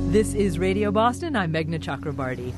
This is Radio Boston. I'm Meghna Chakrabarty.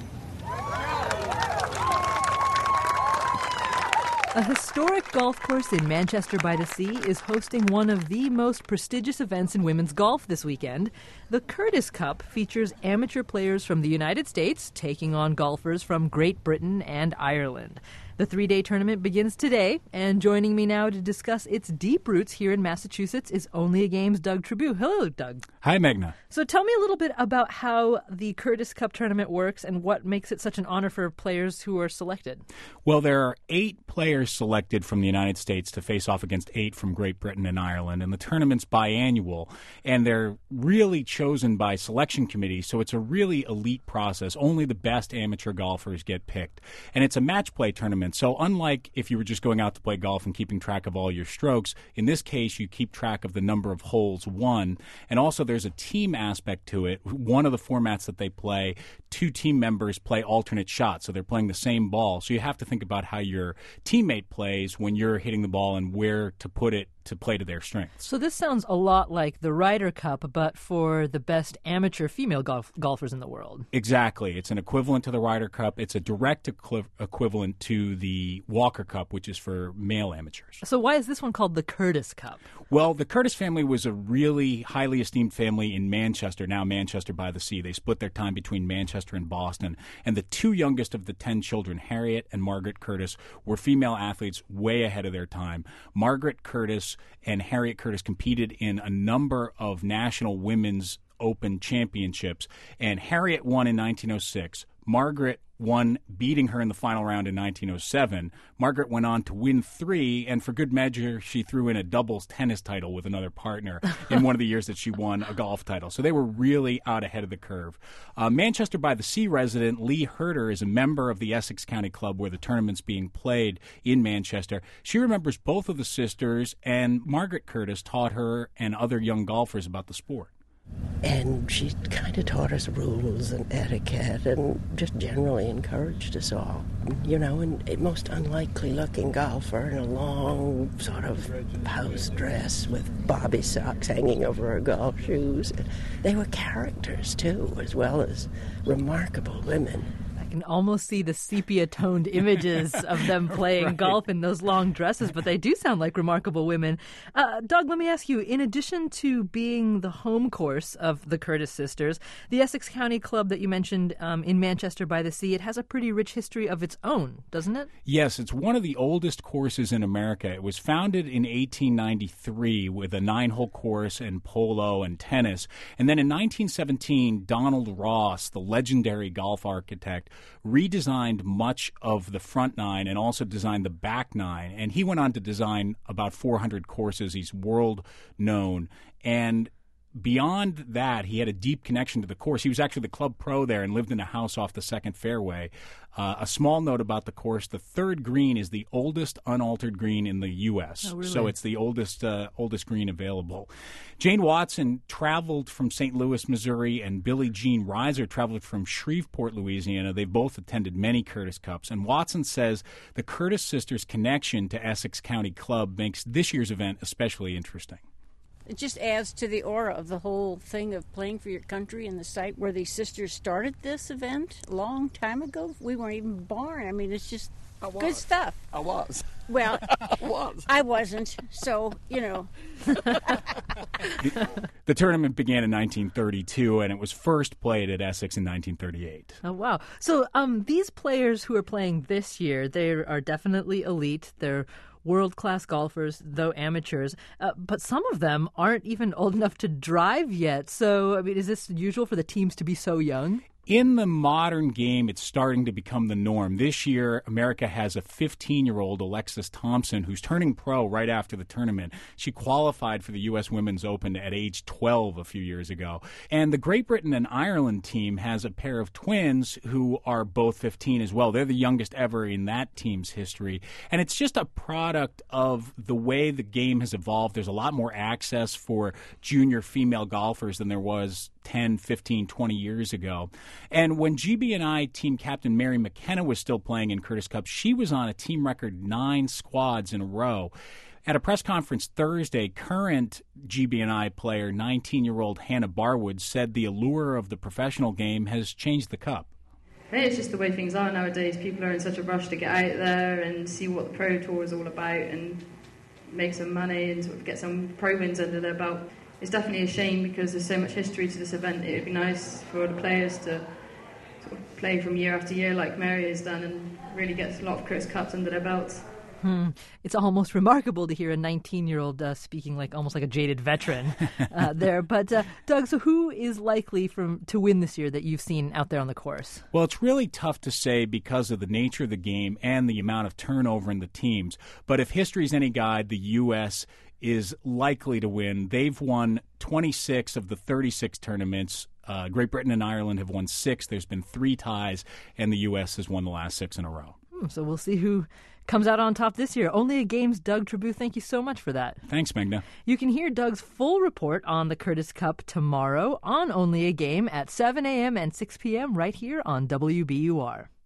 A historic golf course in Manchester by the Sea is hosting one of the most prestigious events in women's golf this weekend. The Curtis Cup features amateur players from the United States taking on golfers from Great Britain and Ireland. The three-day tournament begins today, and joining me now to discuss its deep roots here in Massachusetts is Only a Game's Doug Tribou. Hello, Doug. Hi, Meghna. So tell me a little bit about how the Curtis Cup tournament works and what makes it such an honor for players who are selected. Well, there are 8 players selected from the United States to face off against 8 from Great Britain and Ireland, and the tournament's biannual, and they're really chosen by selection committees, so it's a really elite process. Only the best amateur golfers get picked, and it's a match play tournament. So unlike if you were just going out to play golf and keeping track of all your strokes, in this case you keep track of the number of holes won, and also there's a team aspect to it. One of the formats that they play, 2 team members play alternate shots, so they're playing the same ball. So you have to think about how your teammate plays when you're hitting the ball and where to put it to play to their strengths. So this sounds a lot like the Ryder Cup, but for the best amateur female golfers in the world. Exactly. It's an equivalent to the Ryder Cup. It's a direct equivalent to the Walker Cup, which is for male amateurs. So why is this one called the Curtis Cup? Well, the Curtis family was a really highly esteemed family in Manchester, now Manchester by the Sea. They split their time between Manchester and Boston. And the 2 youngest of the 10 children, Harriet and Margaret Curtis, were female athletes way ahead of their time. Margaret Curtis and Harriet Curtis competed in a number of national women's open championships. And Harriet won in 1906. Margaret won, beating her in the final round in 1907. Margaret went on to win 3, and for good measure, she threw in a doubles tennis title with another partner in one of the years that she won a golf title. So they were really out ahead of the curve. Manchester by the Sea resident Lee Herter is a member of the Essex County Club where the tournament's being played in Manchester. She remembers both of the sisters, and Margaret Curtis taught her and other young golfers about the sport. And she kind of taught us rules and etiquette and just generally encouraged us all. You know, and a most unlikely-looking golfer in a long sort of house dress with bobby socks hanging over her golf shoes. They were characters, too, as well as remarkable women. I can almost see the sepia-toned images of them playing Right. golf in those long dresses, but they do sound like remarkable women. Doug, let me ask you, in addition to being the home course of the Curtis sisters, the Essex County Club that you mentioned in Manchester by the Sea, it has a pretty rich history of its own, doesn't it? Yes, it's one of the oldest courses in America. It was founded in 1893 with a 9-hole course and polo and tennis. And then in 1917, Donald Ross, the legendary golf architect, redesigned much of the front 9 and also designed the back 9. And he went on to design about 400 courses. He's world known. And beyond that, he had a deep connection to the course. He was actually the club pro there and lived in a house off the second fairway. A small note about the course, the 3rd green is the oldest unaltered green in the U.S. Oh, really? So it's the oldest green available. Jane Watson traveled from St. Louis, Missouri, and Billie Jean Reiser traveled from Shreveport, Louisiana. They've both attended many Curtis Cups. And Watson says the Curtis sisters' connection to Essex County Club makes this year's event especially interesting. It just adds to the aura of the whole thing of playing for your country and the site where these sisters started this event a long time ago. We weren't even born. I mean, it's just good stuff. I was. Well, I was. I wasn't, so, you know. The tournament began in 1932, and it was first played at Essex in 1938. Oh, wow. So these players who are playing this year, they are definitely elite. They're world-class golfers, though amateurs, but some of them aren't even old enough to drive yet. So, I mean, is this usual for the teams to be so young? In the modern game, it's starting to become the norm. This year, America has a 15-year-old, Alexis Thompson, who's turning pro right after the tournament. She qualified for the U.S. Women's Open at age 12 a few years ago. And the Great Britain and Ireland team has a pair of twins who are both 15 as well. They're the youngest ever in that team's history. And it's just a product of the way the game has evolved. There's a lot more access for junior female golfers than there was 10, 15, 20 years ago. And when GB&I team captain Mary McKenna was still playing in Curtis Cup, she was on a team record 9 squads in a row. At a press conference Thursday, current GBNI player, 19-year-old Hannah Barwood, said the allure of the professional game has changed the Cup. I think it's just the way things are nowadays. People are in such a rush to get out there and see what the Pro Tour is all about and make some money and sort of get some pro wins under their belt. It's definitely a shame because there's so much history to this event. It would be nice for the players to sort of play from year after year like Mary has done and really get a lot of Curtis Cups under their belts. It's almost remarkable to hear a 19-year-old speaking almost like a jaded veteran there. But Doug, so who is likely to win this year that you've seen out there on the course? Well, it's really tough to say because of the nature of the game and the amount of turnover in the teams. But if history's any guide, the U.S. is likely to win. They've won 26 of the 36 tournaments. Great Britain and Ireland have won 6. There's been 3 ties, and the U.S. has won the last 6 in a row. So we'll see who comes out on top this year. Only a Game's Doug Trabue, thank you so much for that. Thanks, Meghna. You can hear Doug's full report on the Curtis Cup tomorrow on Only a Game at 7 a.m. and 6 p.m. right here on WBUR.